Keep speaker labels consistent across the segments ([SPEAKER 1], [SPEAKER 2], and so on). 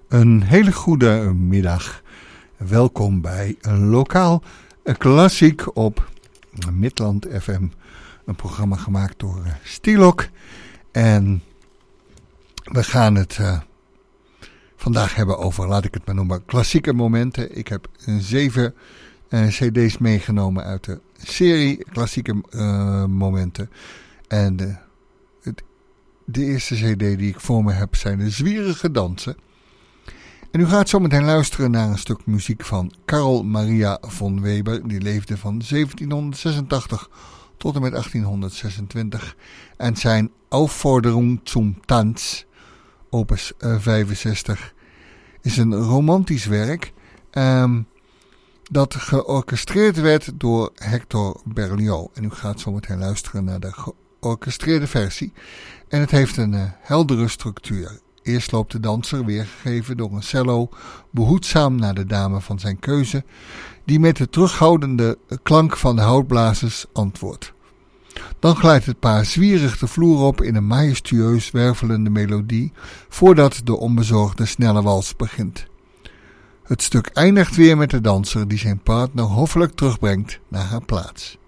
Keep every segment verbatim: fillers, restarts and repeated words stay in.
[SPEAKER 1] Een hele goede middag. Welkom bij een lokaal klassiek op Midland F M. Een programma gemaakt door uh, Stilok. En we gaan het uh, vandaag hebben over, laat ik het maar noemen, klassieke momenten. Ik heb zeven uh, cd's meegenomen uit de serie klassieke uh, momenten. En de, het, de eerste cd die ik voor me heb zijn de Zwierige Dansen. En u gaat zo meteen luisteren naar een stuk muziek van Carl Maria von Weber. Die leefde van zeventienhonderdzesentachtig tot en met achttienhonderdzesentwintig. En zijn Aufforderung zum Tanz, opus vijfenzestig, is een romantisch werk um, dat georchestreerd werd door Hector Berlioz. En u gaat zo meteen luisteren naar de georchestreerde versie. En het heeft een uh, heldere structuur. Eerst loopt de danser, weergegeven door een cello, behoedzaam naar de dame van zijn keuze, die met de terughoudende klank van de houtblazers antwoordt. Dan glijdt het paar zwierig de vloer op in een majestueus wervelende melodie, voordat de onbezorgde snelle wals begint. Het stuk eindigt weer met de danser die zijn partner hoffelijk terugbrengt naar haar plaats.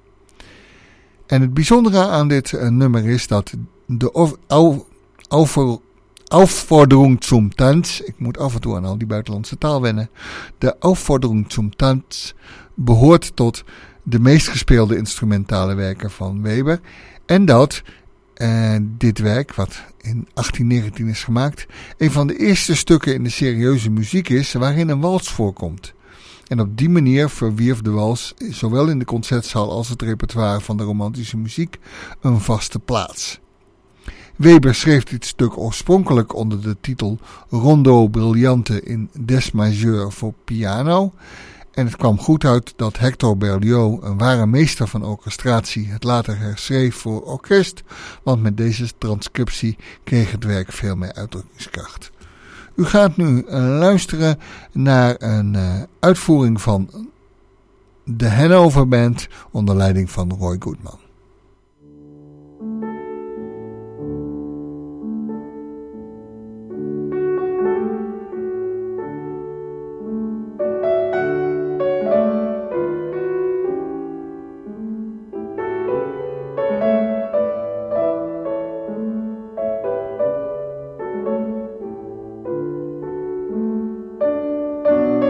[SPEAKER 1] En het bijzondere aan dit uh, nummer is dat de of, au, over Aufforderung zum Tanz, ik moet af en toe aan al die buitenlandse taal wennen. De Aufforderung zum Tanz behoort tot de meest gespeelde instrumentale werken van Weber. En dat eh, dit werk, wat in achttien negentien is gemaakt, een van de eerste stukken in de serieuze muziek is waarin een wals voorkomt. En op die manier verwierf de wals, zowel in de concertzaal als het repertoire van de romantische muziek, een vaste plaats. Weber schreef dit stuk oorspronkelijk onder de titel Rondo Brillante in Des Majeur voor piano. En het kwam goed uit dat Hector Berlioz, een ware meester van orchestratie, het later herschreef voor orkest, want met deze transcriptie kreeg het werk veel meer uitdrukkingskracht. U gaat nu uh, luisteren naar een uh, uitvoering van de Hannover Band onder leiding van Roy Goodman.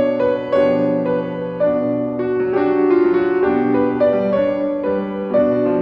[SPEAKER 2] Thank you.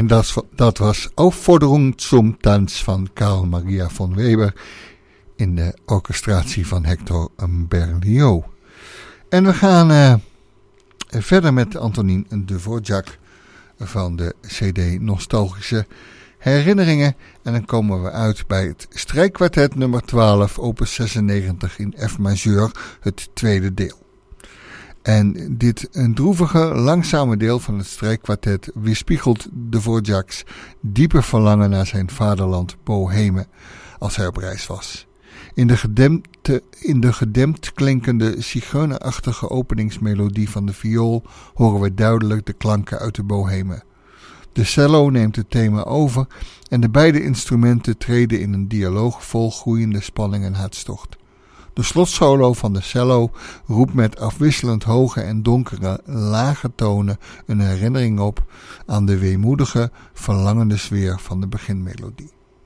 [SPEAKER 1] En dat, dat was Aufforderung zum Tanz van Carl Maria von Weber in de orchestratie van Hector Berlioz. En we gaan uh, verder met Antonín Dvořák van de C D Nostalgische Herinneringen. En dan komen we uit bij het strijkkwartet nummer twaalf, opus zesennegentig in F majeur, het tweede deel. En dit een droevige, langzame deel van het strijkkwartet weerspiegelt Dvořáks diepe verlangen naar zijn vaderland Bohemen als hij op reis was. In de gedempte, in de gedempt klinkende zigeunerachtige openingsmelodie van de viool horen we duidelijk de klanken uit de Bohemen. De cello neemt het thema over en de beide instrumenten treden in een dialoog vol groeiende spanning en hartstocht. De slotsolo van de cello roept met afwisselend hoge en donkere, lage tonen een herinnering op aan de weemoedige, verlangende sfeer van de beginmelodie.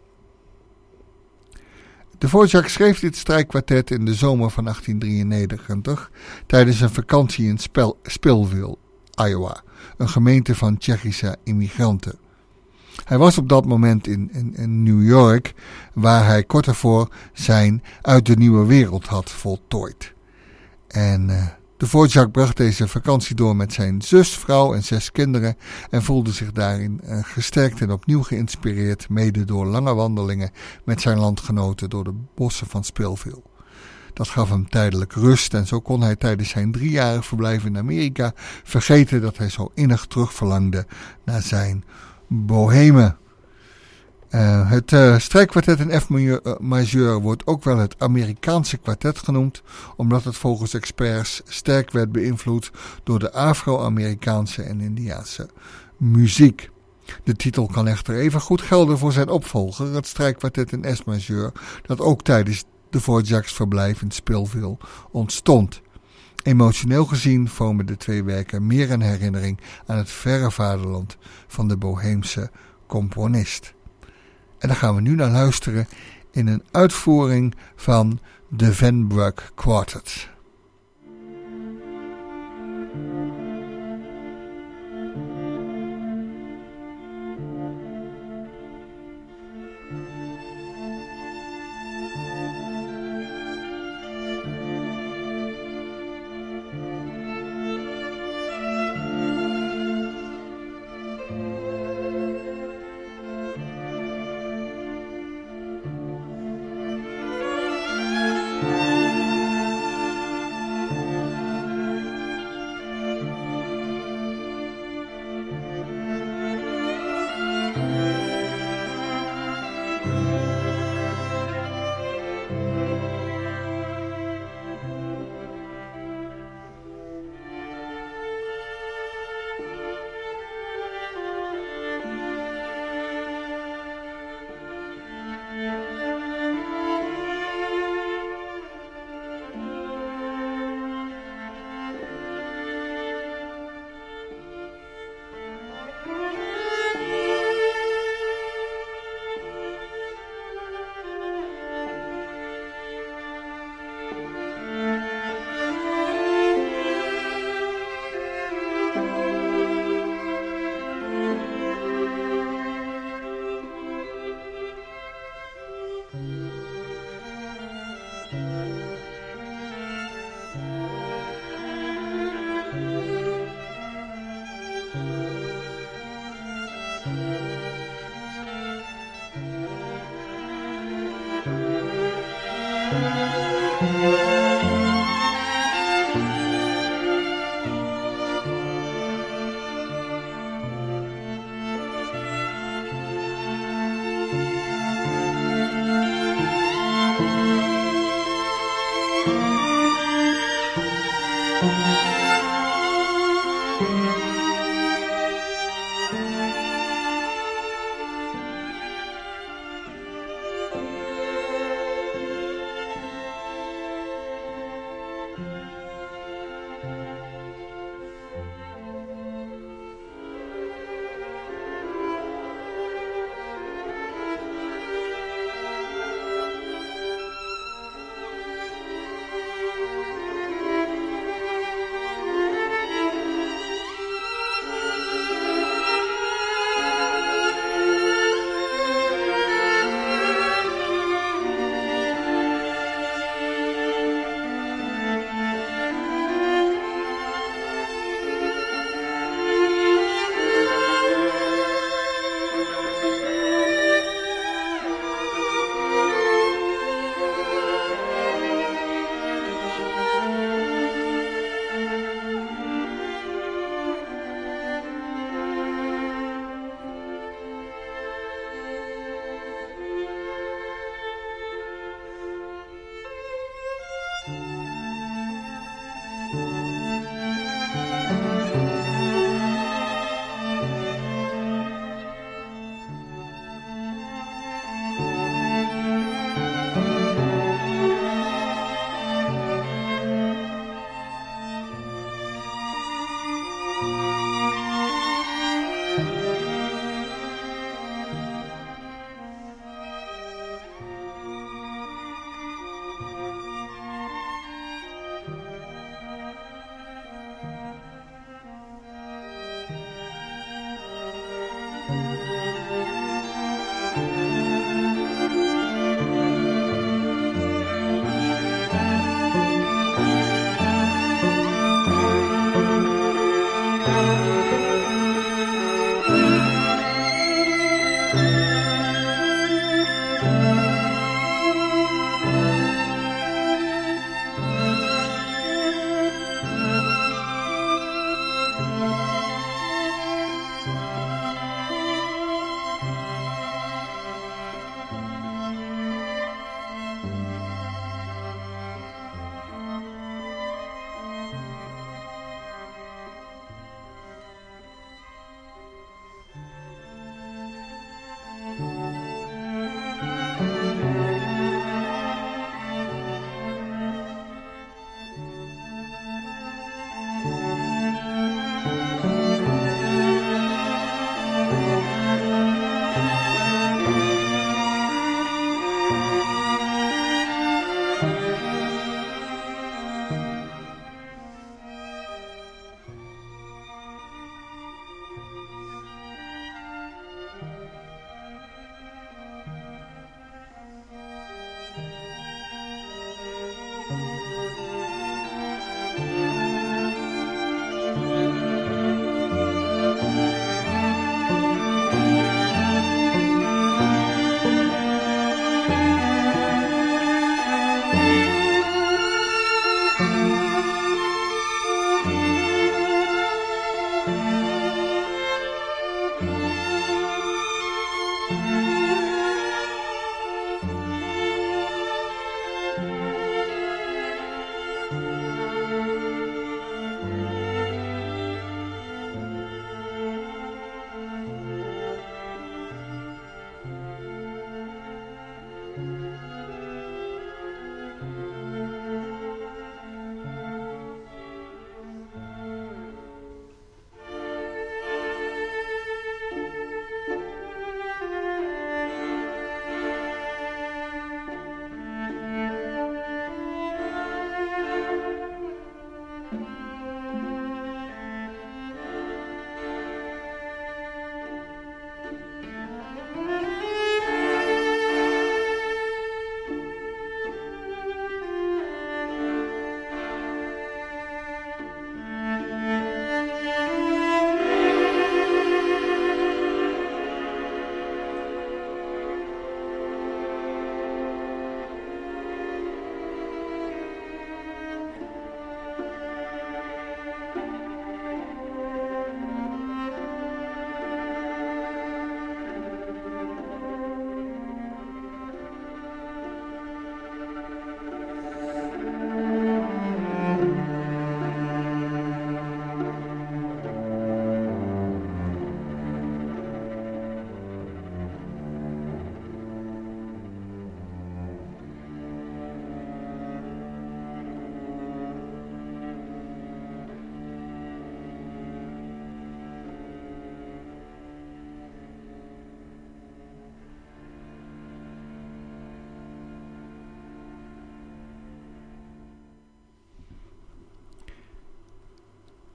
[SPEAKER 1] Dvořák schreef dit strijkkwartet in de zomer van achttien drieënnegentig tijdens een vakantie in Spel- Spillville, Iowa, een gemeente van Tsjechische immigranten. Hij was op dat moment in, in, in New York, waar hij kort daarvoor zijn Uit de Nieuwe Wereld had voltooid. En uh, Dvořák bracht deze vakantie door met zijn zus, vrouw en zes kinderen en voelde zich daarin uh, gesterkt en opnieuw geïnspireerd, mede door lange wandelingen met zijn landgenoten door de bossen van Spillville. Dat gaf hem tijdelijk rust en zo kon hij tijdens zijn driejarig verblijf in Amerika vergeten dat hij zo innig terugverlangde naar zijn Bohemen. Uh, het uh, strijkkwartet in F majeur wordt ook wel het Amerikaanse kwartet genoemd, omdat het volgens experts sterk werd beïnvloed door de Afro-Amerikaanse en Indiaanse muziek. De titel kan echter even goed gelden voor zijn opvolger, het strijkkwartet in S majeur, dat ook tijdens Dvořáks verblijf in Spillville ontstond. Emotioneel gezien vormen de twee werken meer een herinnering aan het verre vaderland van de Boheemse componist. En daar gaan we nu naar luisteren in een uitvoering van de Van Bruck Quartet.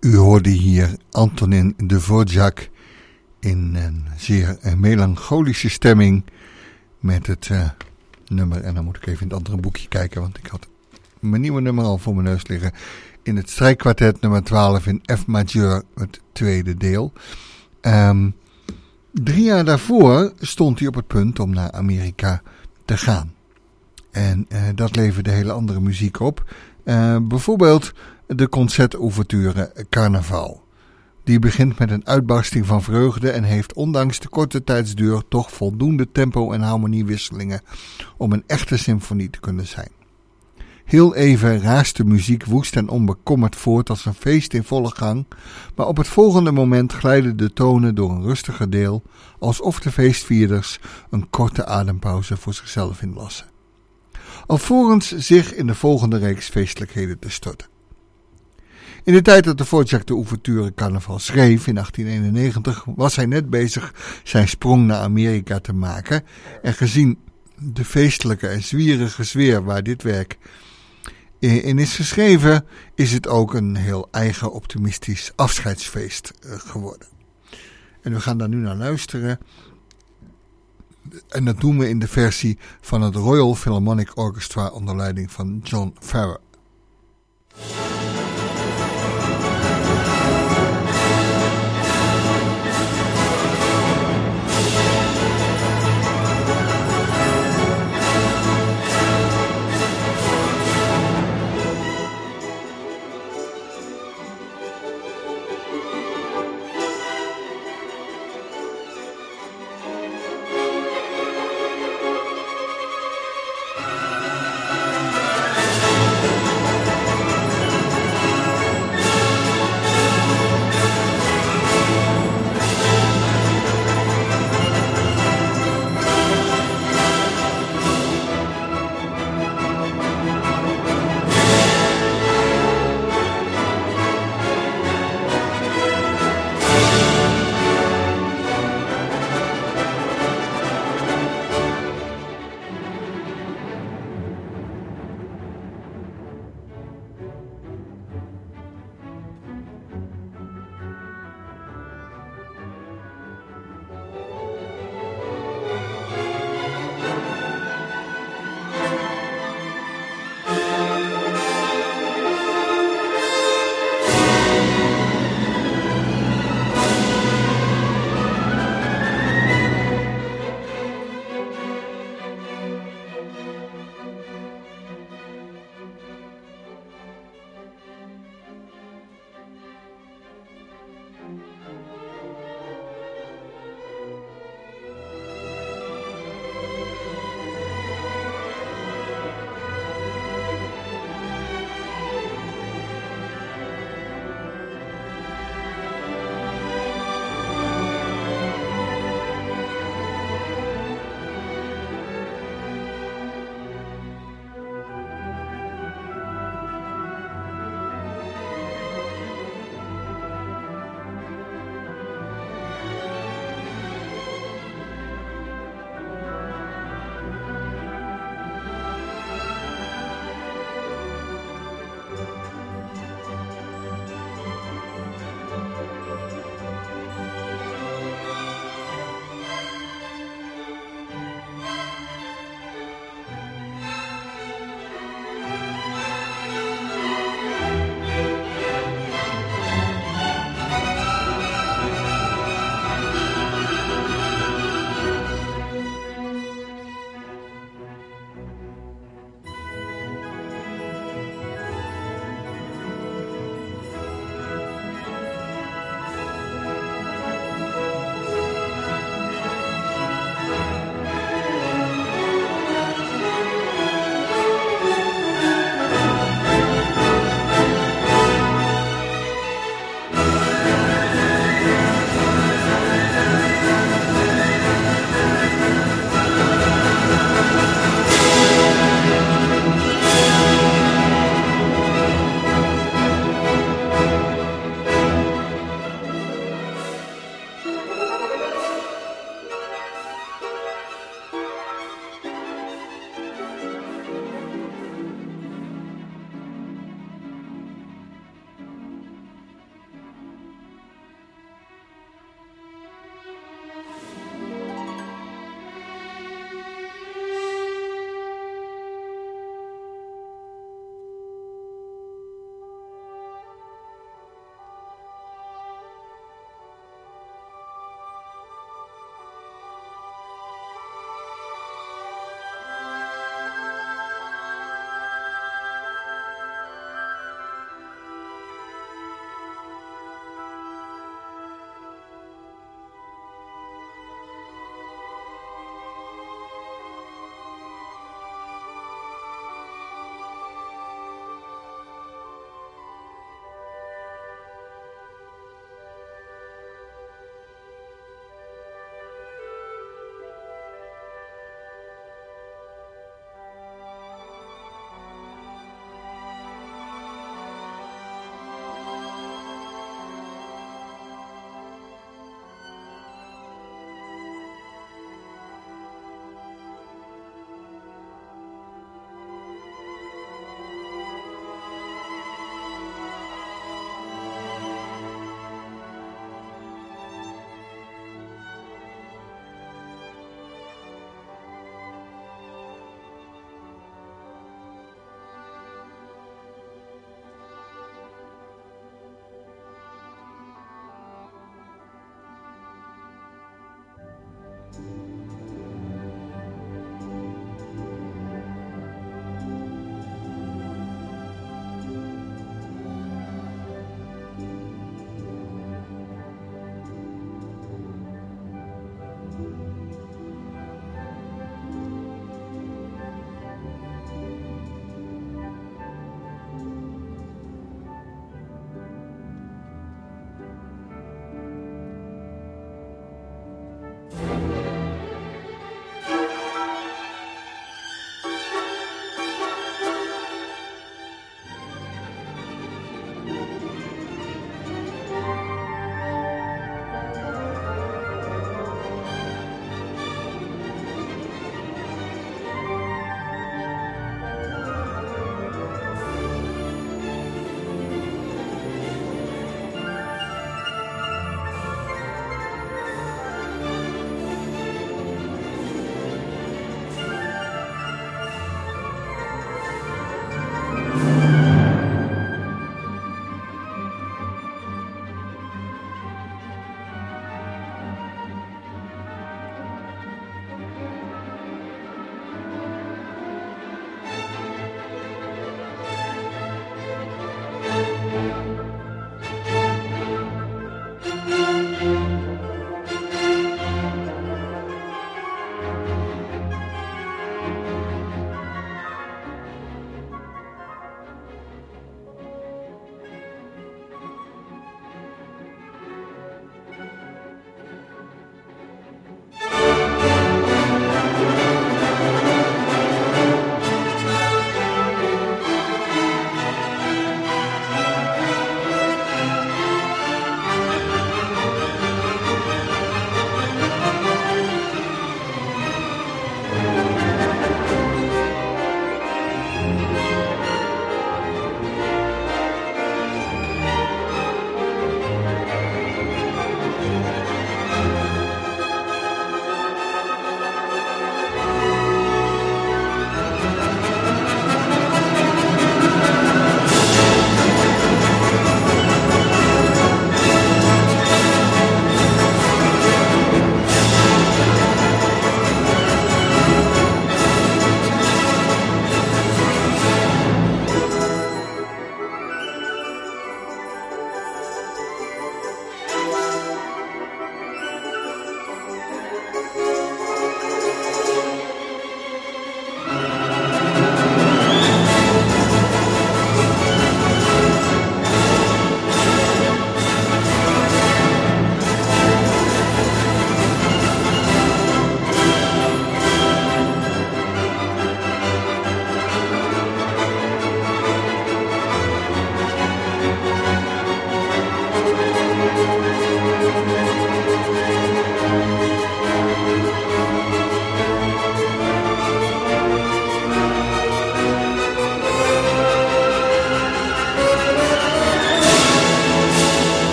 [SPEAKER 1] U hoorde hier Antonin Dvorak in een zeer uh, melancholische stemming met het uh, nummer, en dan moet ik even in het andere boekje kijken, want ik had mijn nieuwe nummer al voor mijn neus liggen, in het strijkkwartet nummer twaalf in F majeur, het tweede deel. Um, drie jaar daarvoor stond hij op het punt om naar Amerika te gaan. En uh, dat leverde hele andere muziek op. Uh, bijvoorbeeld de concertouverture Carnaval. Die begint met een uitbarsting van vreugde en heeft ondanks de korte tijdsduur toch voldoende tempo- en harmoniewisselingen om een echte symfonie te kunnen zijn. Heel even raast de muziek woest en onbekommerd voort als een feest in volle gang, maar op het volgende moment glijden de tonen door een rustiger deel, alsof de feestvierders een korte adempauze voor zichzelf inlassen, alvorens zich in de volgende reeks feestelijkheden te storten. In de tijd dat Dvorak de ouverture Carnaval schreef, in achttien eenennegentig, was hij net bezig zijn sprong naar Amerika te maken, en gezien de feestelijke en zwierige sfeer waar dit werk in is geschreven, is het ook een heel eigen optimistisch afscheidsfeest geworden. En we gaan daar nu naar luisteren. En dat doen we in de versie van het Royal Philharmonic Orchestra onder leiding van John Farrar.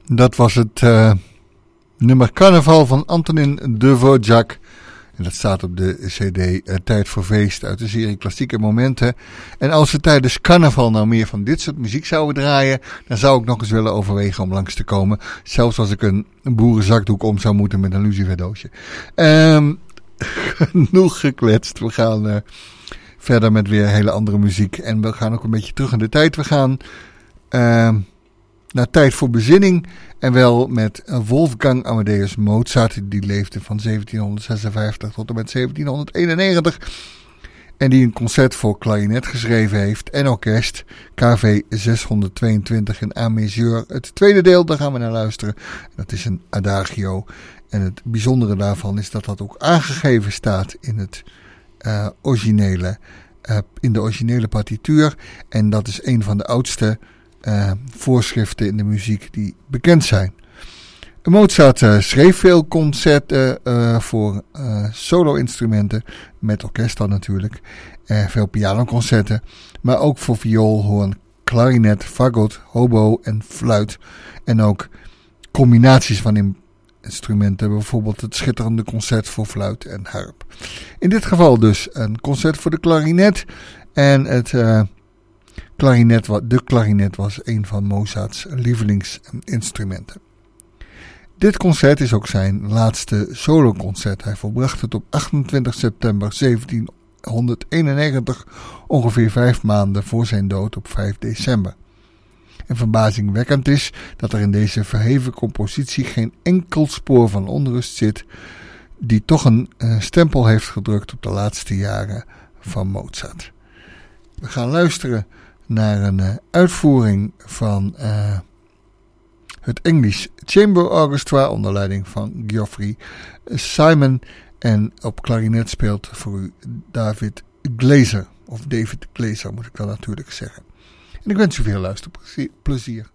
[SPEAKER 1] Dat was het uh, nummer Carnaval van Antonin Dvorak. En dat staat op de cd uh, Tijd voor Feest uit de serie Klassieke Momenten. En als we tijdens carnaval nou meer van dit soort muziek zouden draaien, dan zou ik nog eens willen overwegen om langs te komen. Zelfs als ik een, een boerenzakdoek om zou moeten met een luciferdoosje. Um, genoeg gekletst. We gaan uh, verder met weer hele andere muziek. En we gaan ook een beetje terug in de tijd. We gaan uh, naar Tijd voor Bezinning. En wel met Wolfgang Amadeus Mozart. Die leefde van zeventienhonderdzesenvijftig tot en met zeventienhonderdeenennegentig. En die een concert voor klarinet geschreven heeft. En orkest. K V zeshonderdtweeëntwintig in A majeur. Het tweede deel, daar gaan we naar luisteren. Dat is een adagio. En het bijzondere daarvan is dat dat ook aangegeven staat in, het, uh, originele, uh, in de originele partituur. En dat is een van de oudste uh, voorschriften in de muziek die bekend zijn. Mozart uh, schreef veel concerten uh, voor uh, solo-instrumenten, met orkest dan natuurlijk. Uh, veel pianoconcerten, maar ook voor viool, hoorn, klarinet, fagot, hobo en fluit. En ook combinaties van in instrumenten, bijvoorbeeld het schitterende concert voor fluit en harp. In dit geval dus een concert voor de klarinet. En het uh, klarinet, de klarinet was een van Mozarts lievelingsinstrumenten. Dit concert is ook zijn laatste soloconcert. Hij volbracht het op achtentwintig september zeventienhonderdeenennegentig, ongeveer vijf maanden voor zijn dood op vijf december. En verbazingwekkend is dat er in deze verheven compositie geen enkel spoor van onrust zit, die toch een uh, stempel heeft gedrukt op de laatste jaren van Mozart. We gaan luisteren naar een uh, uitvoering van uh, het English Chamber Orchestra onder leiding van Geoffrey Simon. En op klarinet speelt voor u David Glazer, of David Glazer moet ik dan natuurlijk zeggen. En ik wens u veel luisterplezier.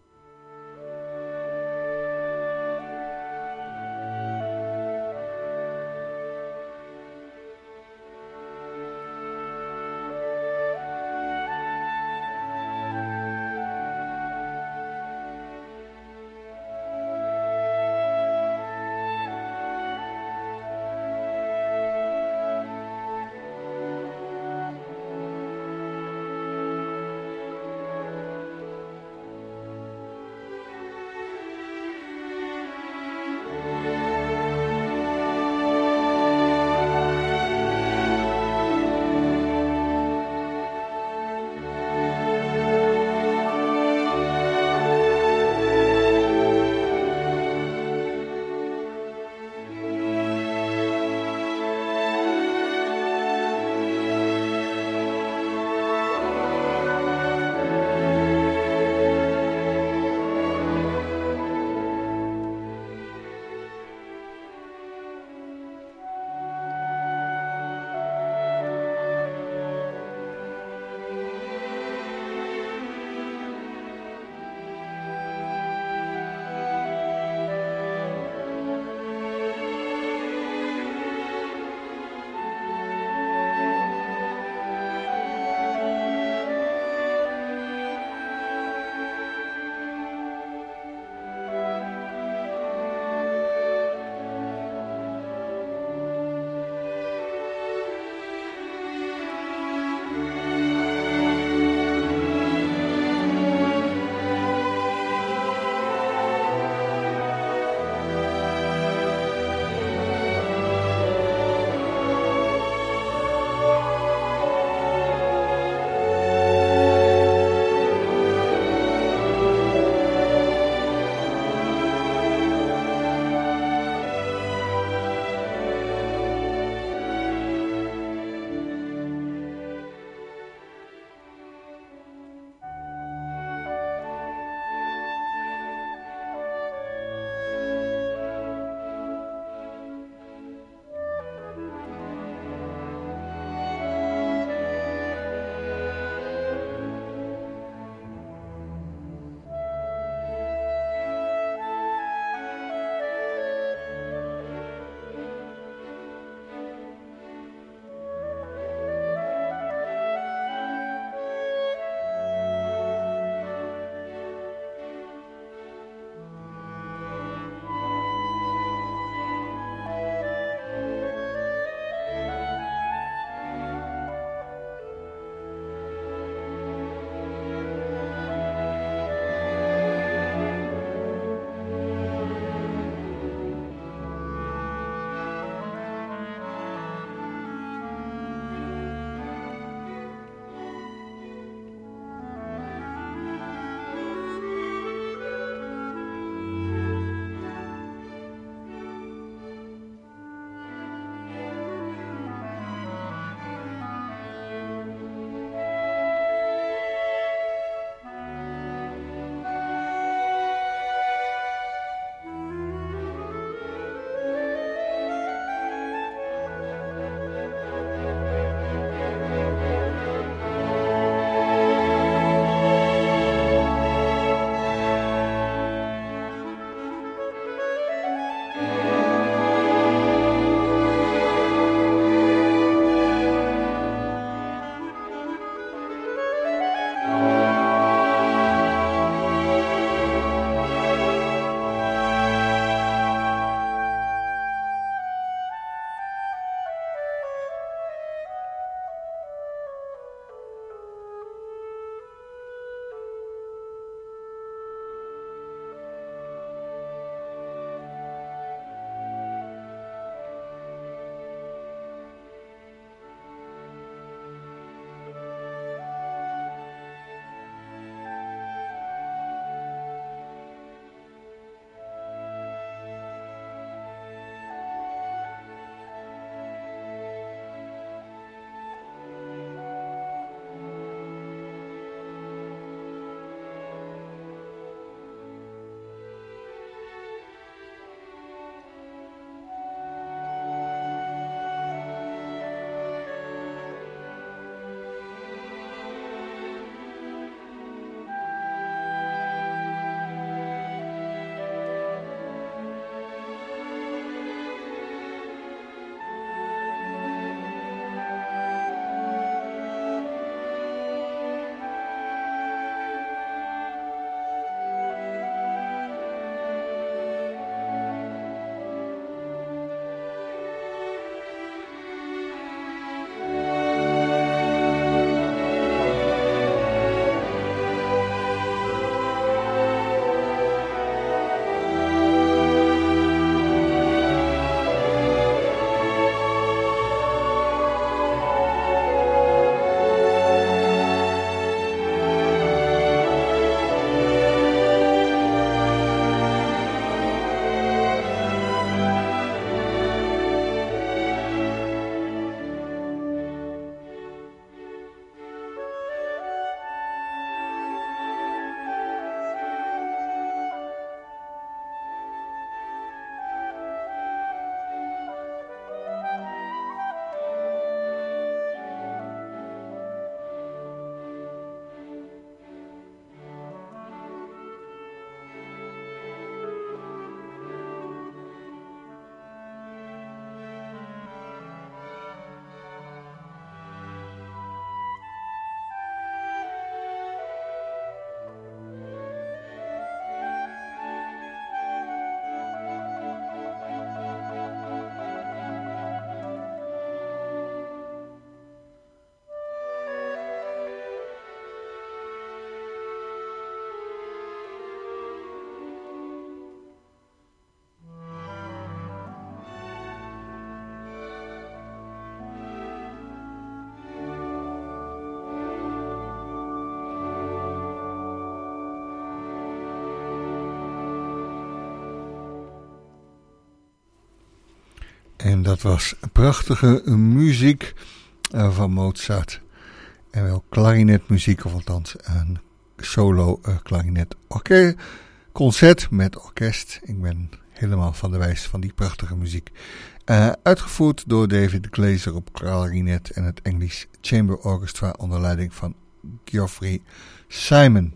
[SPEAKER 1] En dat was prachtige muziek uh, van Mozart. En wel klarinetmuziek, of althans een solo uh, klarinet orkest, concert met orkest. Ik ben helemaal van de wijs van die prachtige muziek. Uh, uitgevoerd door David Glazer op klarinet en het English Chamber Orchestra onder leiding van Geoffrey Simon.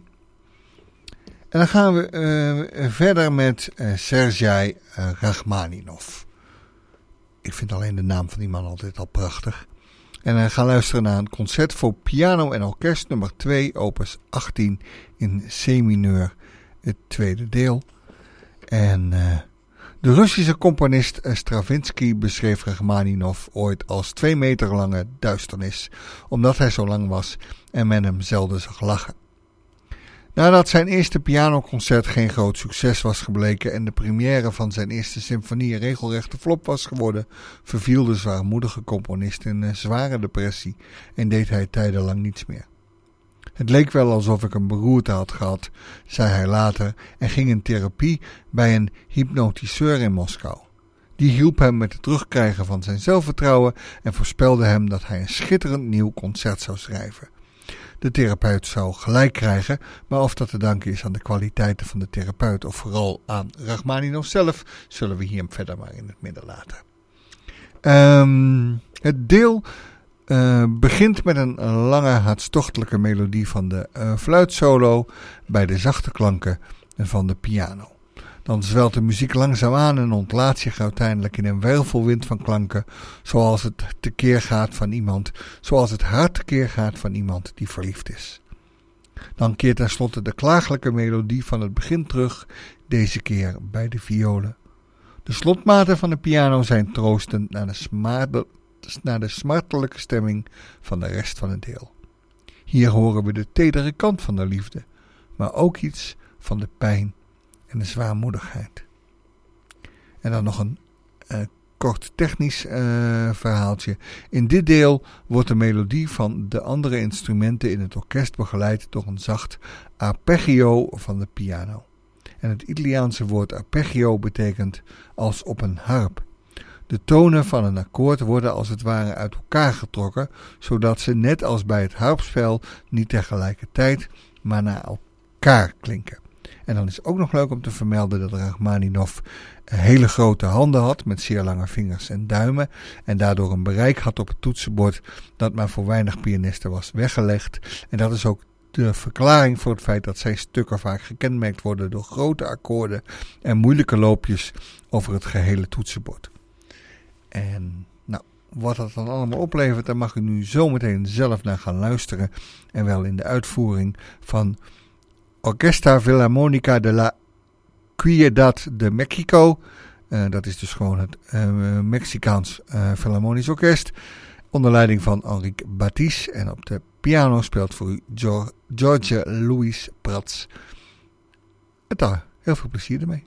[SPEAKER 1] En dan gaan we uh, verder met uh, Sergei uh, Rachmaninov. Ik vind alleen de naam van die man altijd al prachtig. En we gaan luisteren naar een concert voor piano en orkest nummer twee, opus achttien in C-mineur, het tweede deel. En uh, de Russische componist Stravinsky beschreef Rachmaninov ooit als twee meter lange duisternis, omdat hij zo lang was en men hem zelden zag lachen. Nadat zijn eerste pianoconcert geen groot succes was gebleken en de première van zijn eerste symfonie een regelrechte flop was geworden, verviel de zwaarmoedige componist in een zware depressie en deed hij tijdenlang niets meer. Het leek wel alsof ik een beroerte had gehad, zei hij later en ging in therapie bij een hypnotiseur in Moskou. Die hielp hem met het terugkrijgen van zijn zelfvertrouwen en voorspelde hem dat hij een schitterend nieuw concert zou schrijven. De therapeut zou gelijk krijgen, maar of dat te danken is aan de kwaliteiten van de therapeut of vooral aan Rachmaninov zelf, zullen we hier verder maar in het midden laten. Um, het deel uh, begint met een lange hartstochtelijke melodie van de uh, fluitsolo bij de zachte klanken van de piano. Dan zwelt de muziek langzaam aan en ontlaat zich uiteindelijk in een wervelwind van klanken, zoals het tekeer gaat van iemand, zoals het hart tekeer gaat van iemand die verliefd is. Dan keert tenslotte de klagelijke melodie van het begin terug, deze keer bij de violen. De slotmaten van de piano zijn troostend naar de, smaarde, naar de smartelijke stemming van de rest van het deel. Hier horen we de tedere kant van de liefde, maar ook iets van de pijn en de zwaarmoedigheid. En dan nog een uh, kort technisch uh, verhaaltje. In dit deel wordt de melodie van de andere instrumenten in het orkest begeleid door een zacht arpeggio van de piano. En het Italiaanse woord arpeggio betekent als op een harp. De tonen van een akkoord worden als het ware uit elkaar getrokken, zodat ze net als bij het harpspel niet tegelijkertijd, maar naar elkaar klinken. En dan is het ook nog leuk om te vermelden dat Rachmaninov hele grote handen had met zeer lange vingers en duimen en daardoor een bereik had op het toetsenbord dat maar voor weinig pianisten was weggelegd. En dat is ook de verklaring voor het feit dat zijn stukken vaak gekenmerkt worden door grote akkoorden en moeilijke loopjes over het gehele toetsenbord. En nou, wat dat dan allemaal oplevert, daar mag u nu zometeen zelf naar gaan luisteren en wel in de uitvoering van Orquesta Filarmónica de la Ciudad de México. Uh, dat is dus gewoon het uh, Mexicaans uh, Philharmonisch Orkest. Onder leiding van Enrique Batis. En op de piano speelt voor u Jorge Luis Prats. En daar, heel veel plezier ermee.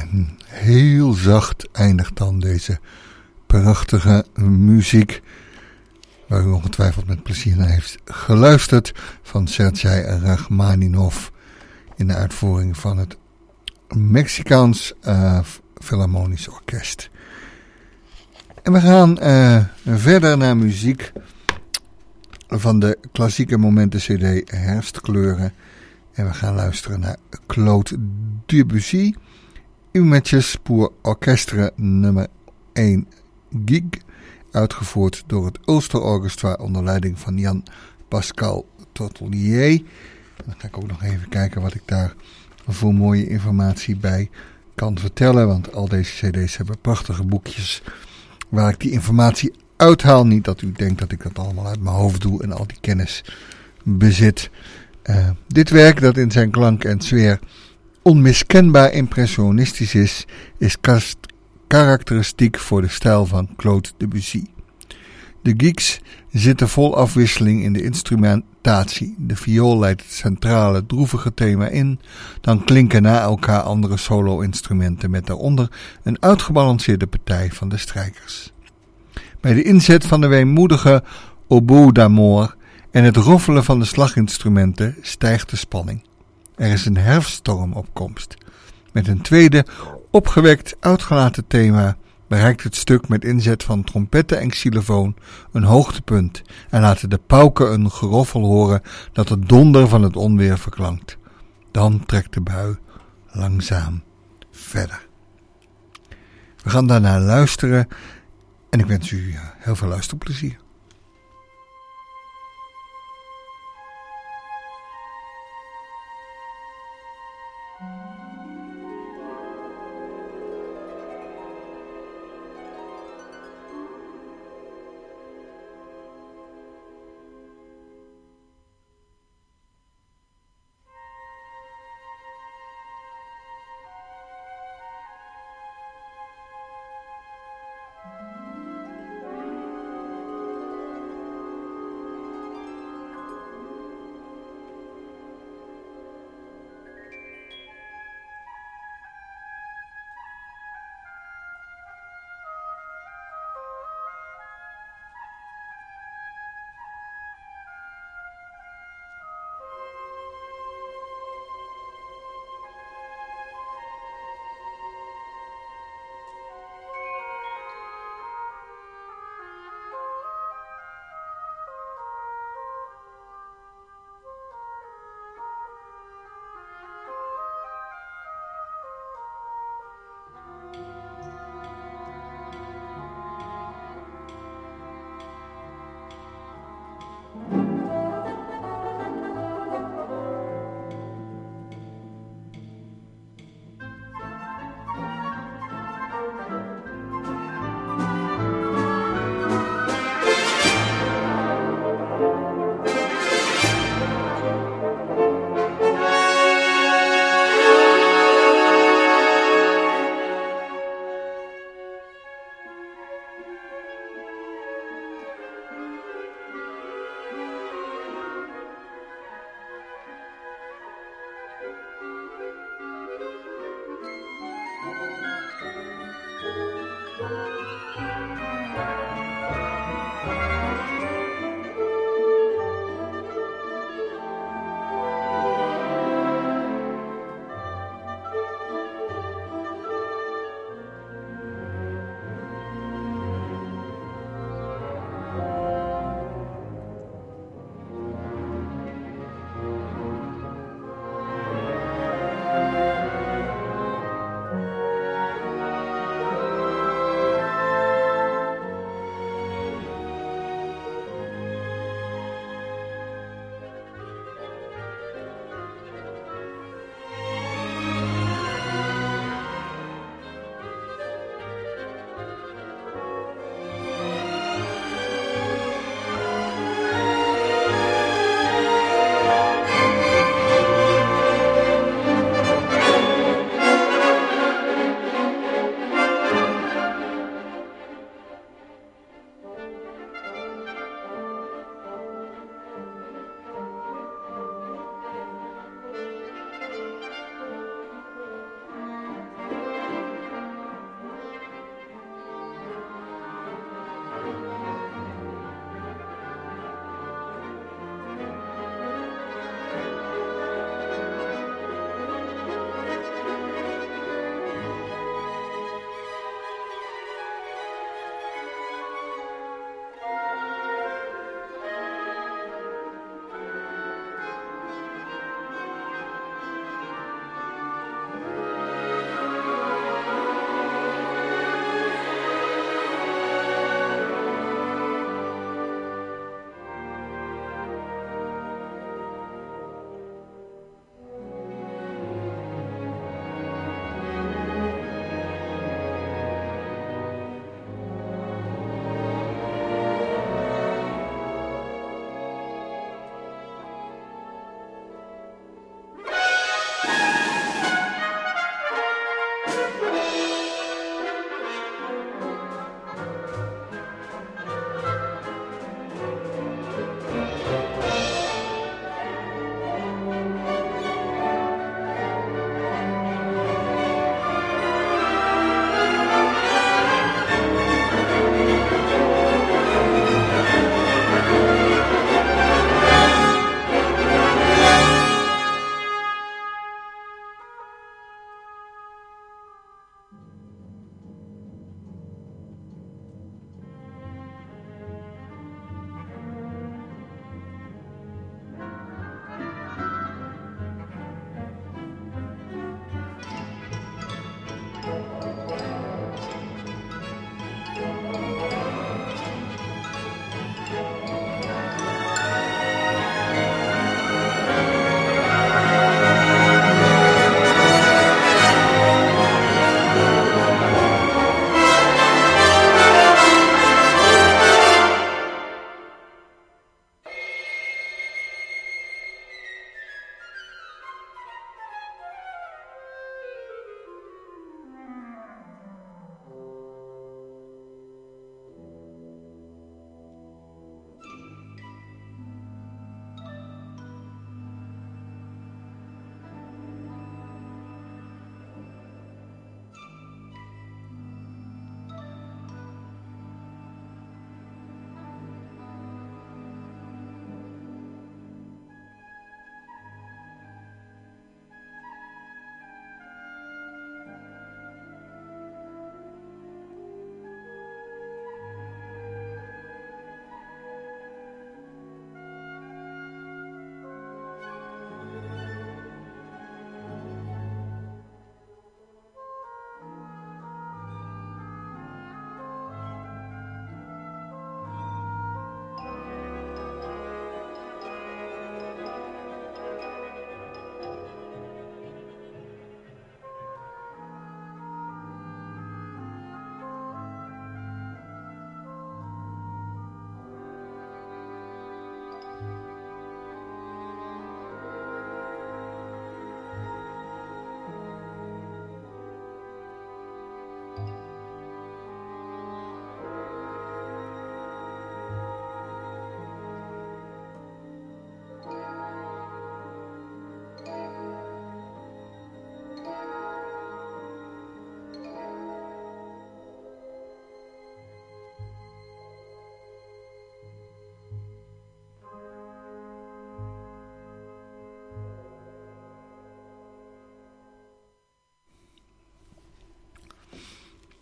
[SPEAKER 1] En heel zacht eindigt dan deze prachtige muziek, waar u ongetwijfeld met plezier naar heeft geluisterd, van Sergei Rachmaninov in de uitvoering van het Mexicaans uh, Philharmonisch Orkest. En we gaan uh, verder naar muziek van de klassieke momenten cd Herfstkleuren. En we gaan luisteren naar Claude Debussy, Images pour Orchestre nummer één Gig, uitgevoerd door het Ulster Orchestra onder leiding van Jan Pascal Tortelier. En dan ga ik ook nog even kijken wat ik daar voor mooie informatie bij kan vertellen, want al deze cd's hebben prachtige boekjes waar ik die informatie uithaal. Niet dat u denkt dat ik dat allemaal uit mijn hoofd doe en al die kennis bezit. Uh, dit werk, dat in zijn klank en sfeer onmiskenbaar impressionistisch is, is kast karakteristiek voor de stijl van Claude Debussy. De gigs zitten vol afwisseling in de instrumentatie. De viool leidt het centrale droevige thema in, dan klinken na elkaar andere solo-instrumenten met daaronder een uitgebalanceerde partij van de strijkers. Bij de inzet van de weemoedige oboe d'amour en het roffelen van de slaginstrumenten stijgt de spanning. Er is een herfststorm op komst. Met een tweede, opgewekt, uitgelaten thema bereikt het stuk met inzet van trompetten en xylofoon een hoogtepunt en laten de pauken een geroffel horen dat het donder van het onweer verklankt. Dan trekt de bui langzaam verder. We gaan daarna luisteren en ik wens u heel veel luisterplezier.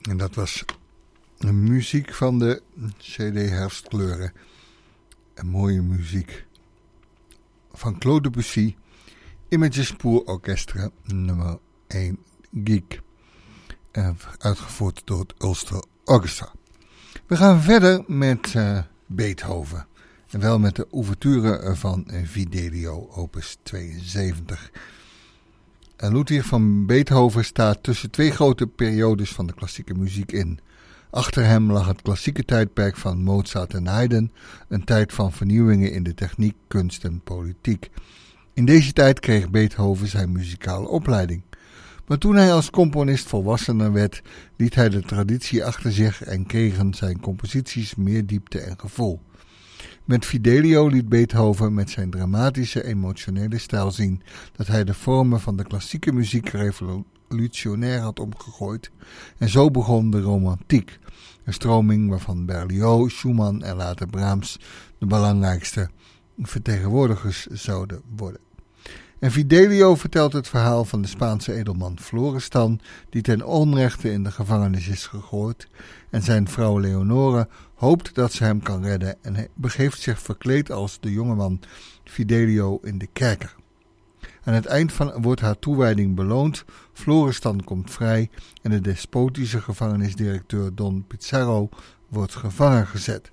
[SPEAKER 1] En dat was muziek van de C D Herfstkleuren. Een mooie muziek van Claude Debussy. Images pour Orchestre nummer één Geek. Uitgevoerd door het Ulster Orchestra. We gaan verder met uh, Beethoven. En wel met de ouverture van Fidelio, opus tweeënzeventig. En Ludwig van Beethoven staat tussen twee grote periodes van de klassieke muziek in. Achter hem lag het klassieke tijdperk van Mozart en Haydn, een tijd van vernieuwingen in de techniek, kunst en politiek. In deze tijd kreeg Beethoven zijn muzikale opleiding. Maar toen hij als componist volwassener werd, liet hij de traditie achter zich en kregen zijn composities meer diepte en gevoel. Met Fidelio liet Beethoven met zijn dramatische, emotionele stijl zien dat hij de vormen van de klassieke muziek revolutionair had omgegooid. En zo begon de romantiek, een stroming waarvan Berlioz, Schumann en later Brahms de belangrijkste vertegenwoordigers zouden worden. En Fidelio vertelt het verhaal van de Spaanse edelman Florestan, die ten onrechte in de gevangenis is gegooid, en zijn vrouw Leonore hoopt dat ze hem kan redden en hij begeeft zich verkleed als de jongeman Fidelio in de kerker. Aan het eind van wordt haar toewijding beloond, Florestan komt vrij en de despotische gevangenisdirecteur Don Pizarro wordt gevangen gezet.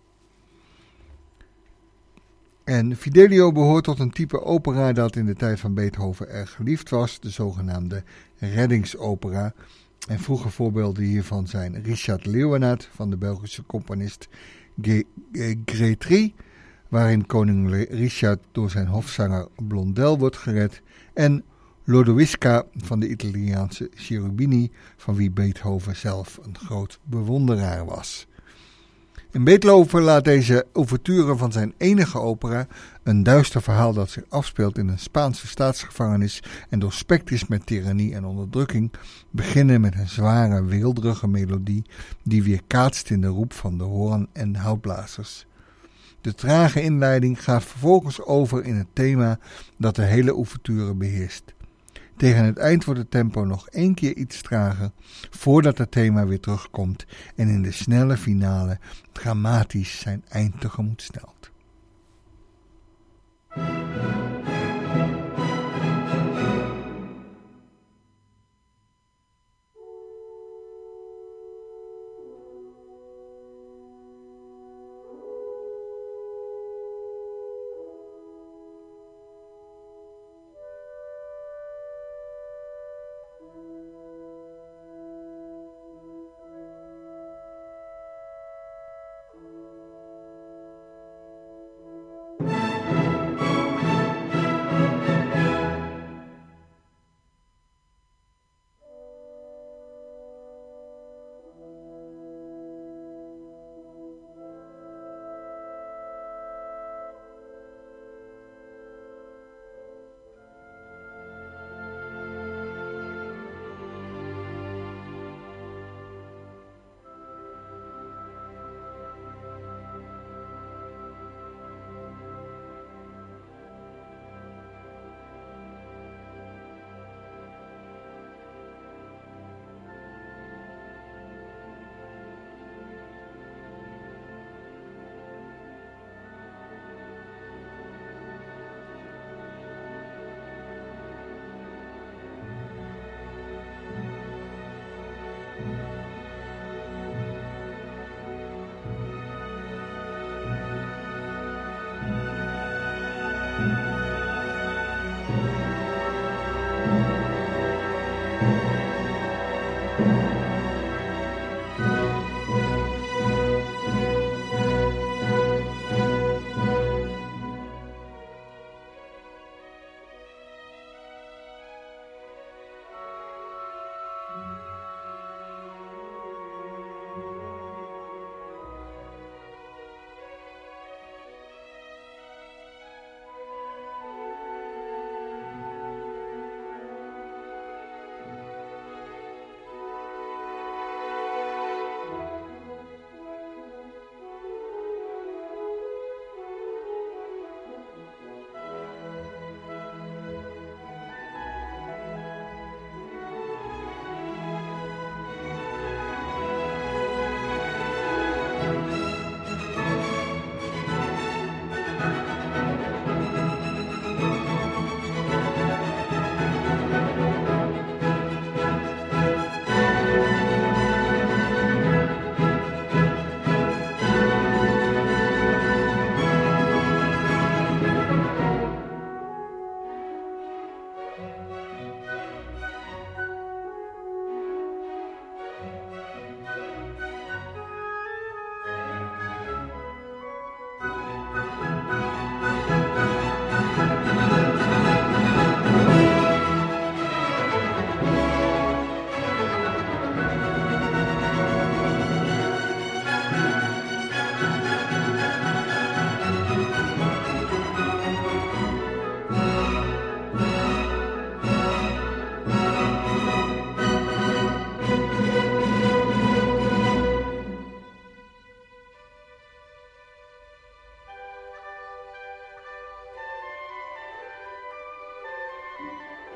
[SPEAKER 1] En Fidelio behoort tot een type opera dat in de tijd van Beethoven erg geliefd was, de zogenaamde reddingsopera. En vroege voorbeelden hiervan zijn Richard Leeuwenaert van de Belgische componist Grétry, waarin koning Richard door zijn hofzanger Blondel wordt gered, en Lodovica van de Italiaanse Cherubini, van wie Beethoven zelf een groot bewonderaar was. In Beethoven laat deze ouverture van zijn enige opera, een duister verhaal dat zich afspeelt in een Spaanse staatsgevangenis en doorspekt is met tirannie en onderdrukking, beginnen met een zware, weelderige melodie die weerkaatst in de roep van de hoorn- en houtblazers. De trage inleiding gaat vervolgens over in het thema dat de hele ouverture beheerst. Tegen het eind wordt het tempo nog één keer iets trager, voordat het thema weer terugkomt en in de snelle finale dramatisch zijn eind tegemoet snelt.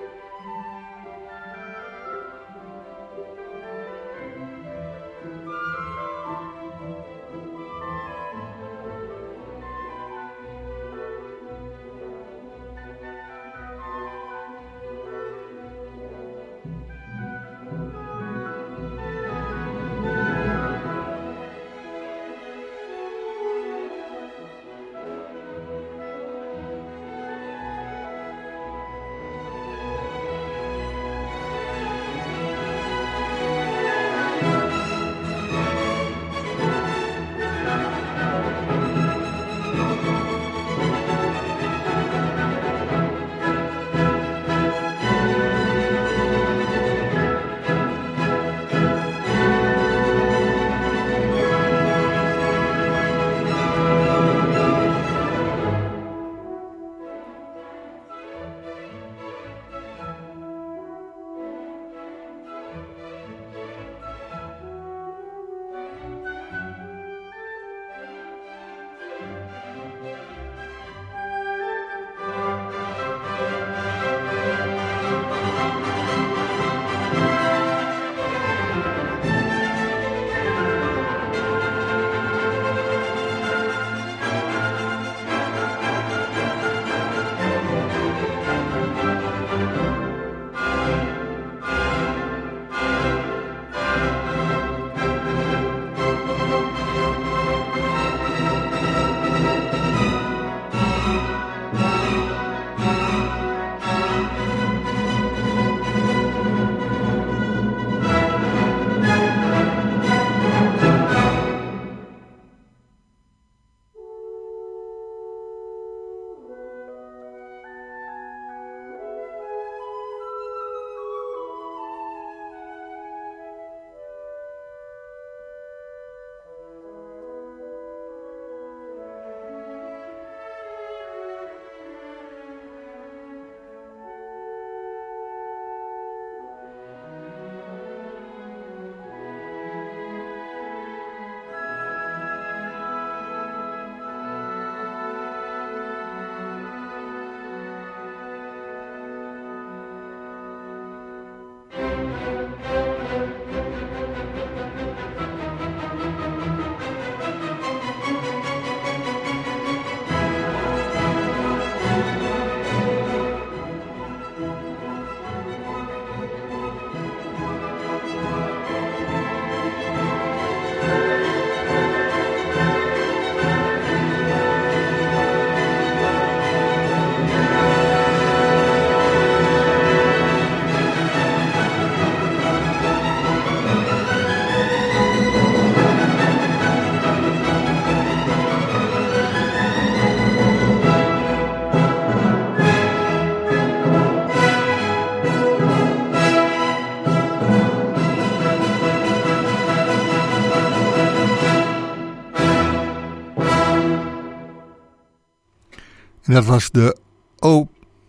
[SPEAKER 1] En dat was de o-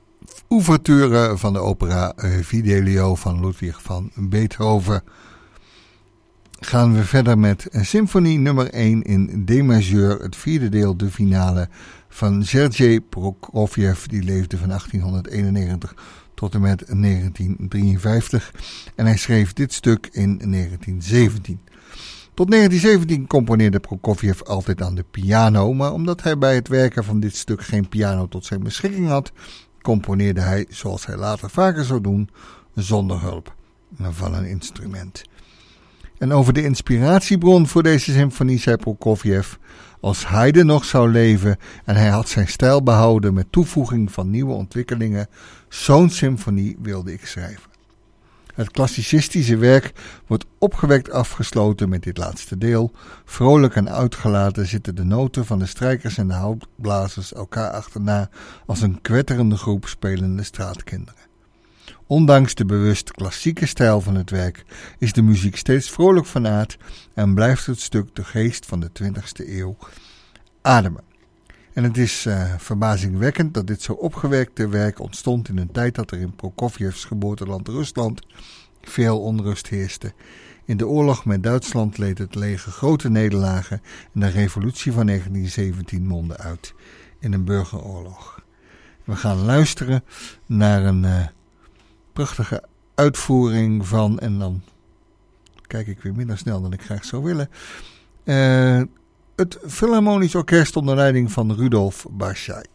[SPEAKER 1] ouverture van de opera Fidelio van Ludwig van Beethoven. Gaan we verder met symfonie nummer één in D majeur, het vierde deel, de finale van Sergei Prokofjev. Die leefde van achttienhonderdeenennegentig tot en met negentien drieënvijftig en hij schreef dit stuk in negentien zeventien. Tot negentien zeventien componeerde Prokofjev altijd aan de piano, maar omdat hij bij het werken van dit stuk geen piano tot zijn beschikking had, componeerde hij, zoals hij later vaker zou doen, zonder hulp van een instrument. En over de inspiratiebron voor deze symfonie zei Prokofjev: als Haydn nog zou leven en hij had zijn stijl behouden met toevoeging van nieuwe ontwikkelingen, zo'n symfonie wilde ik schrijven. Het klassicistische werk wordt opgewekt afgesloten met dit laatste deel. Vrolijk en uitgelaten zitten de noten van de strijkers en de houtblazers elkaar achterna als een kwetterende groep spelende straatkinderen. Ondanks de bewust klassieke stijl van het werk is de muziek steeds vrolijk van aard en blijft het stuk de geest van de twintigste eeuw ademen. En het is uh, verbazingwekkend dat dit zo opgewekte werk ontstond in een tijd dat er in Prokofjevs geboorteland Rusland veel onrust heerste. In de oorlog met Duitsland leed het leger grote nederlagen en de revolutie van negentien zeventien mondde uit in een burgeroorlog. We gaan luisteren naar een uh, prachtige uitvoering van, en dan kijk ik weer minder snel dan ik graag zou willen, uh, het Philharmonisch Orkest onder leiding van Rudolf Baschai.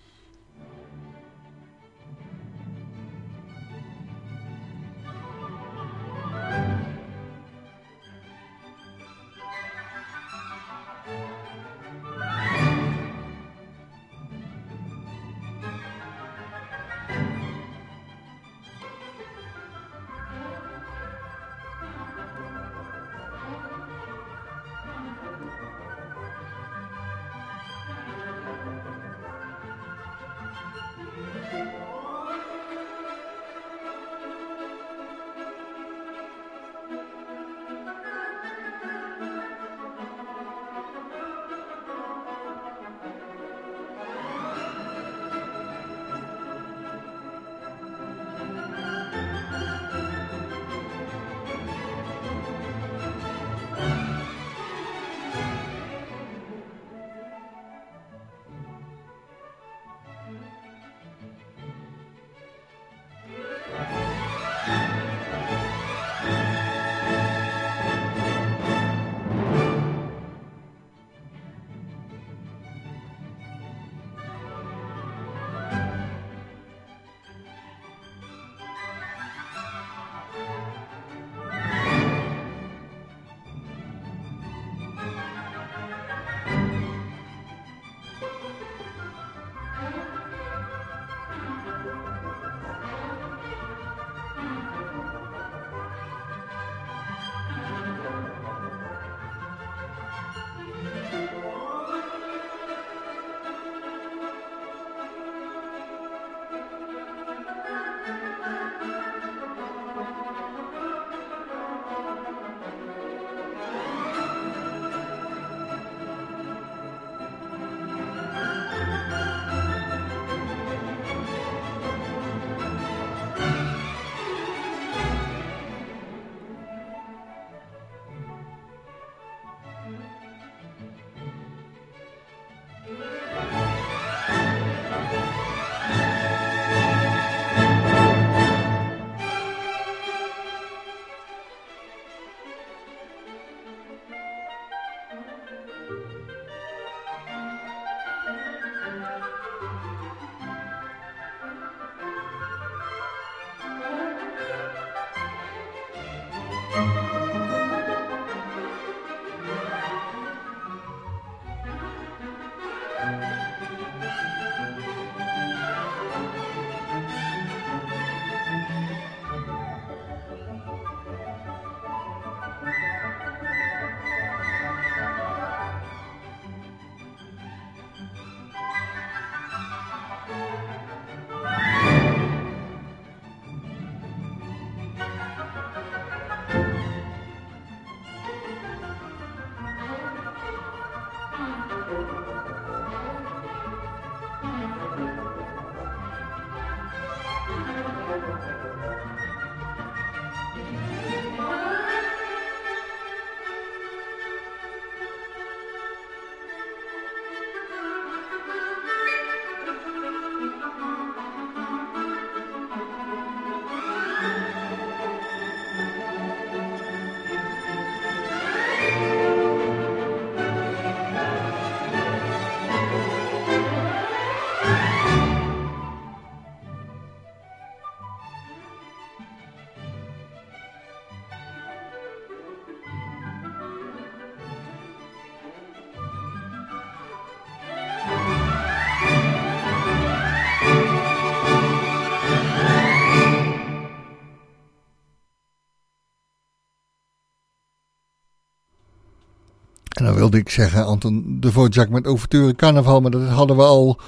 [SPEAKER 1] En dan wilde ik zeggen Anton Dvorak met Ouverture Carnaval, maar dat hadden we al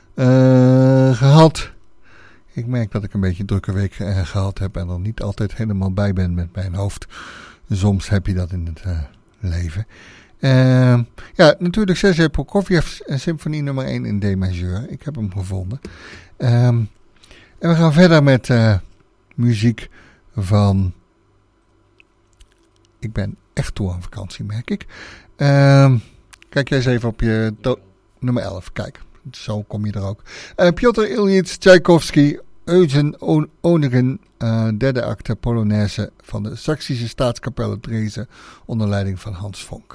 [SPEAKER 1] uh, gehad. Ik merk dat ik een beetje een drukke week uh, gehad heb en er niet altijd helemaal bij ben met mijn hoofd. Soms heb je dat in het uh, leven. Uh, ja, natuurlijk Sergei Prokofjev, symfonie nummer één in D majeur. Ik heb hem gevonden. Um, en we gaan verder met uh, muziek van... Ik ben echt toe aan vakantie, merk ik. Uh, kijk jij eens even op je to- nummer elf. Kijk, zo kom je er ook. Uh, Piotr Ilyich Tchaikovsky, Eugen Onegin, uh, derde acte Polonaise van de Saksische Staatskapelle Dresden onder leiding van Hans Vonk.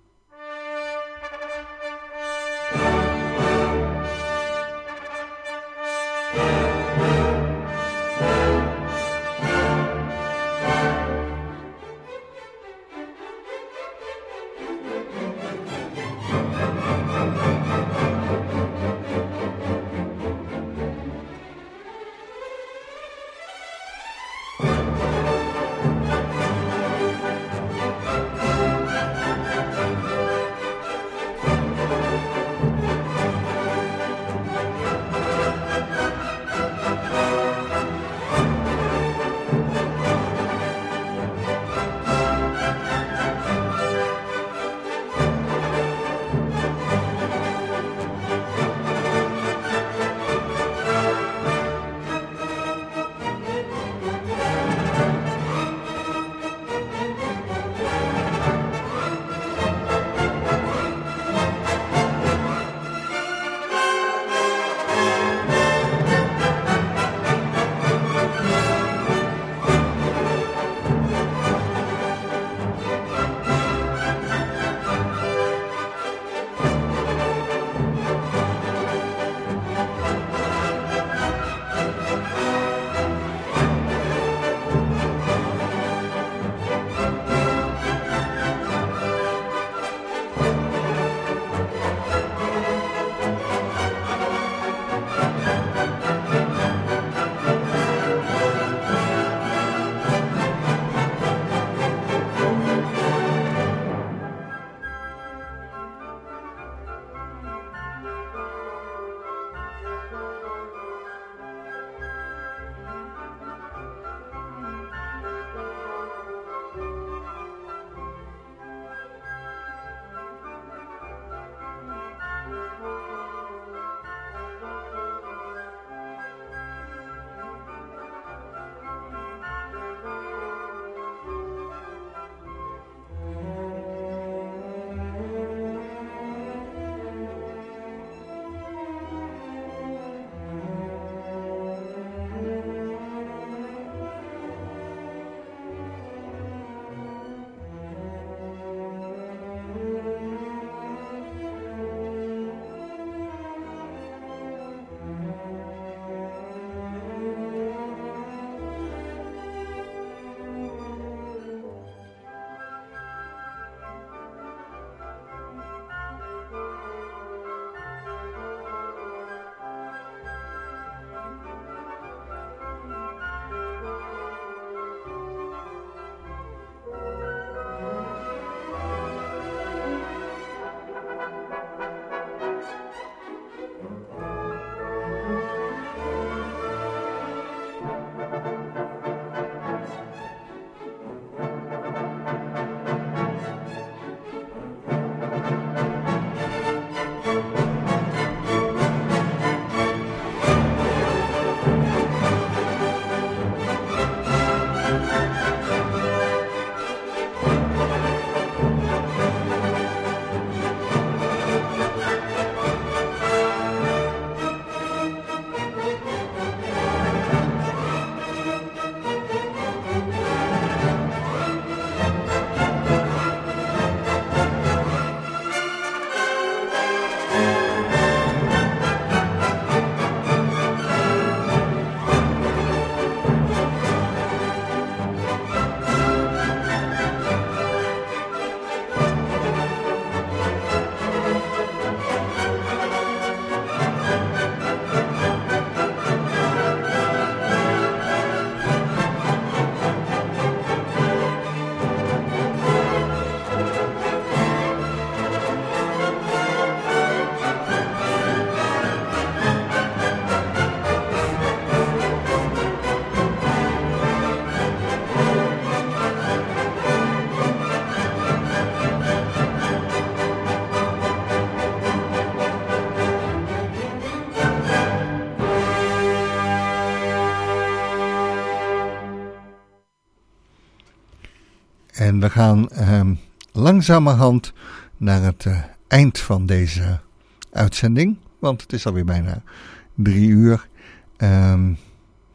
[SPEAKER 1] En we gaan um, langzamerhand naar het uh, eind van deze uitzending. Want het is alweer bijna drie uur. Um,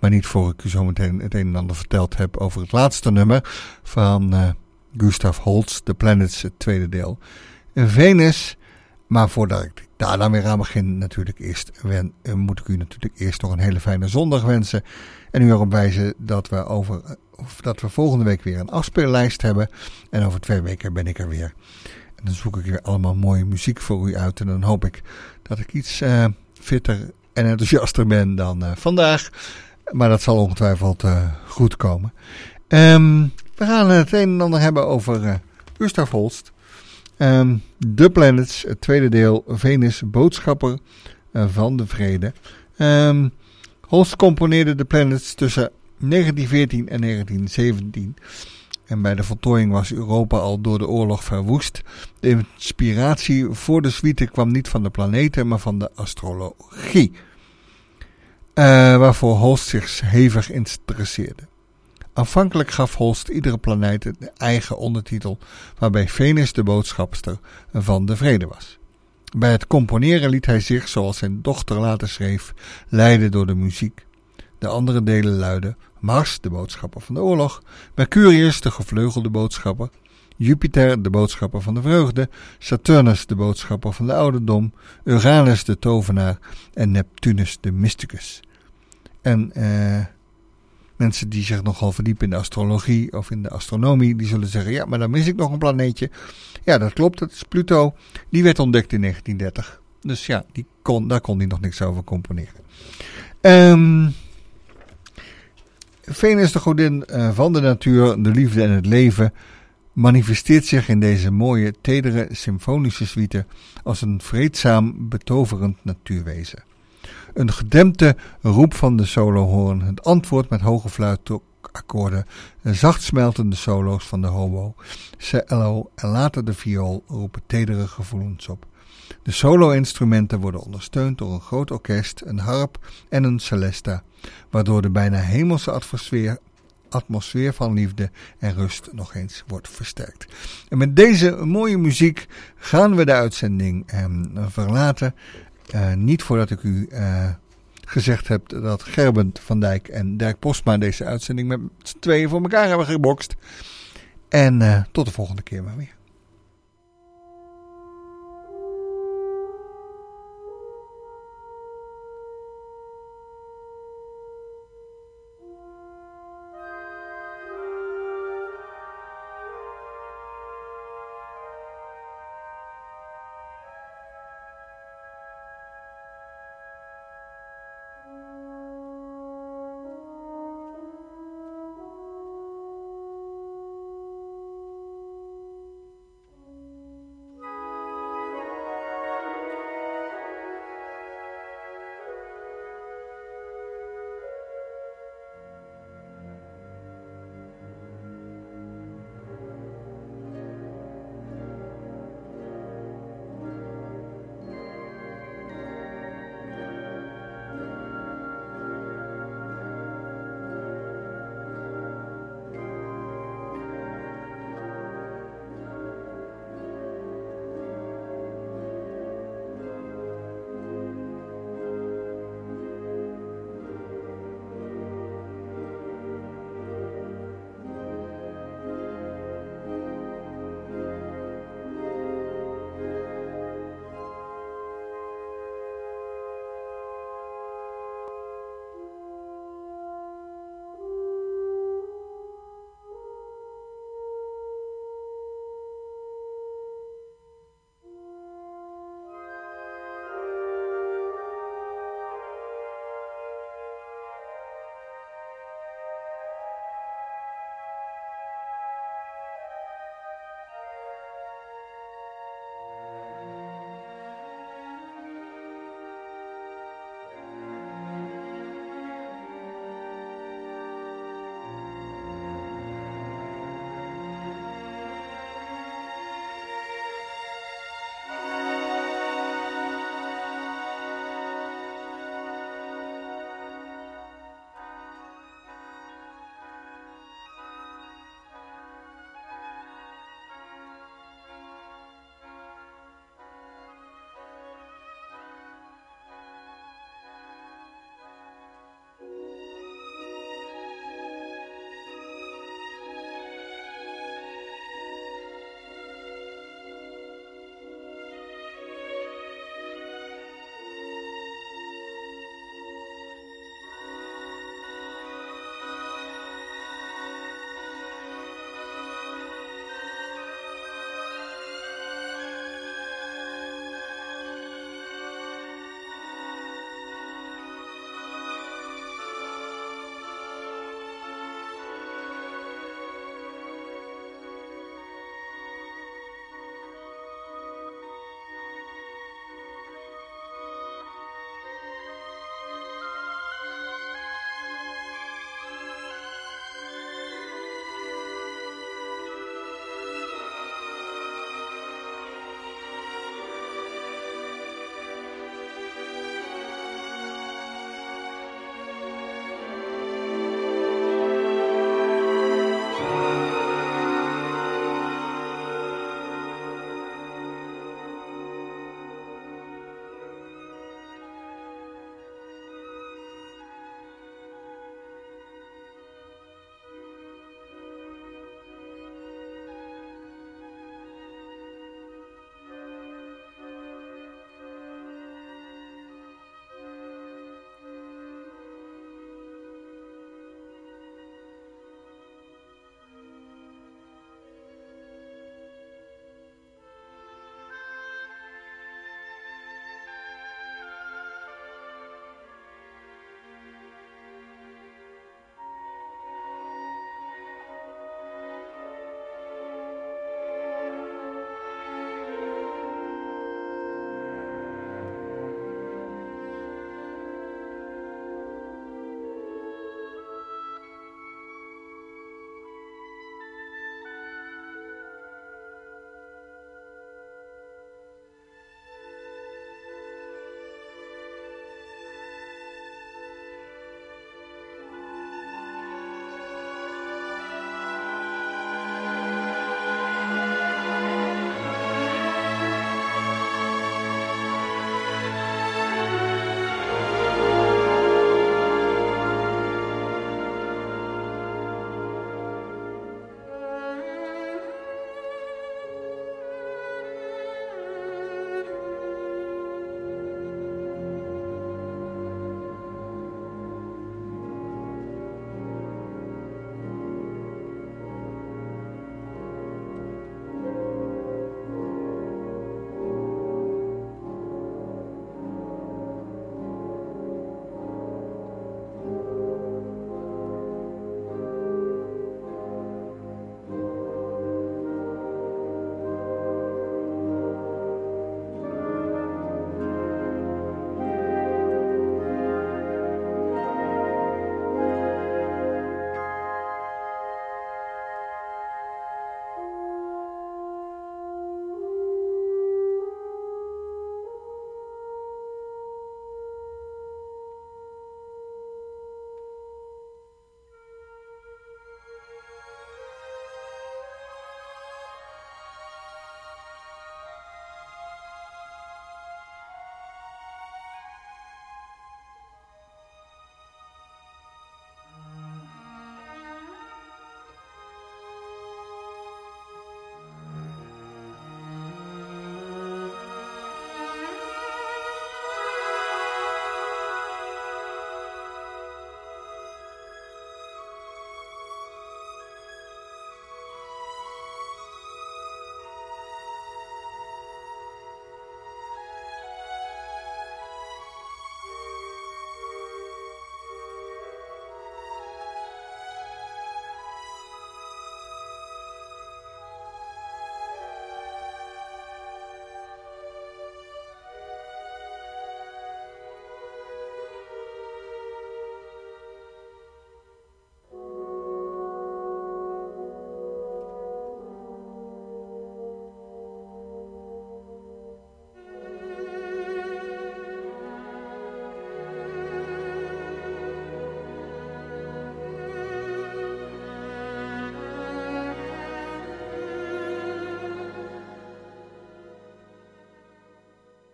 [SPEAKER 1] Maar niet voor ik u zometeen het een en ander verteld heb over het laatste nummer van uh, Gustav Holst, The Planets, het tweede deel. Venus. Maar voordat ik daar dan weer aan begin, natuurlijk eerst, wen, moet ik u natuurlijk eerst nog een hele fijne zondag wensen. En u erop wijzen dat we, over, of dat we volgende week weer een afspeellijst hebben. En over twee weken ben ik er weer. En dan zoek ik weer allemaal mooie muziek voor u uit. En dan hoop ik dat ik iets uh, fitter en enthousiaster ben dan uh, vandaag. Maar dat zal ongetwijfeld uh, goed komen. Um, we gaan het een en ander hebben over uh, Gustav Holst. Um, The Planets, het tweede deel, Venus, boodschapper uh, van de vrede. Um, Holst componeerde The Planets tussen negentien veertien en negentien zeventien. En bij de voltooiing was Europa al door de oorlog verwoest. De inspiratie voor de suite kwam niet van de planeten, maar van de astrologie. Uh, waarvoor Holst zich hevig interesseerde. Aanvankelijk gaf Holst iedere planeet een eigen ondertitel, waarbij Venus de boodschapster van de vrede was. Bij het componeren liet hij zich, zoals zijn dochter later schreef, leiden door de muziek. De andere delen luidden: Mars, de boodschapper van de oorlog, Mercurius, de gevleugelde boodschapper, Jupiter, de boodschapper van de vreugde, Saturnus, de boodschapper van de ouderdom, Uranus, de tovenaar en Neptunus, de mysticus. En eh... mensen die zich nogal verdiepen in de astrologie of in de astronomie, die zullen zeggen, ja, maar dan mis ik nog een planeetje. Ja, dat klopt, dat is Pluto. Die werd ontdekt in negentien dertig. Dus ja, die kon, daar kon hij nog niks over componeren. Um, Venus, de godin uh, van de natuur, de liefde en het leven, manifesteert zich in deze mooie, tedere, symfonische suite als een vreedzaam, betoverend natuurwezen. Een gedempte roep van de solohoorn, het antwoord met hoge fluitakkoorden, zacht smeltende solo's van de hobo, cello en later de viool roepen tedere gevoelens op. De solo-instrumenten worden ondersteund door een groot orkest, een harp en een celesta, waardoor de bijna hemelse atmosfeer, atmosfeer van liefde en rust nog eens wordt versterkt. En met deze mooie muziek gaan we de uitzending eh, verlaten. Uh, niet voordat ik u uh, gezegd heb dat Gerben van Dijk en Dirk Postma deze uitzending met z'n tweeën voor elkaar hebben gebokst. En uh, tot de volgende keer maar weer.